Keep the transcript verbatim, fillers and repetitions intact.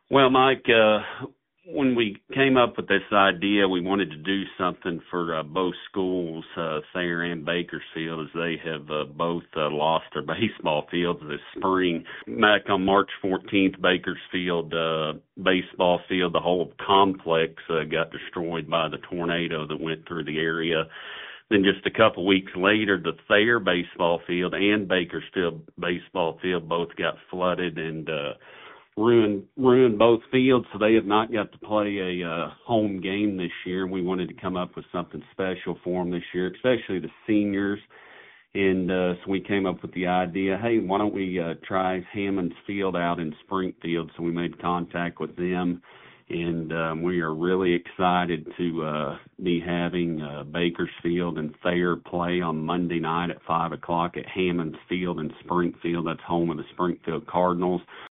Well, Mike, uh, when we came up with this idea, we wanted to do something for uh, both schools, uh, Thayer and Bakersfield, as they have uh, both uh, lost their baseball fields this spring. Back on March fourteenth, Bakersfield uh, baseball field, the whole complex uh, got destroyed by the tornado that went through the area. Then just a couple weeks later, the Thayer baseball field and Bakersfield baseball field both got flooded and uh, ruined ruined both fields, so they have not got to play a uh, home game this year. We wanted to come up with something special for them this year, especially the seniors. And uh, so we came up with the idea, hey, why don't we uh, try Hammons Field out in Springfield? So we made contact with them, and um, we are really excited to uh, be having uh, Bakersfield and Thayer play on Monday night at five o'clock at Hammons Field in Springfield. That's home of the Springfield Cardinals.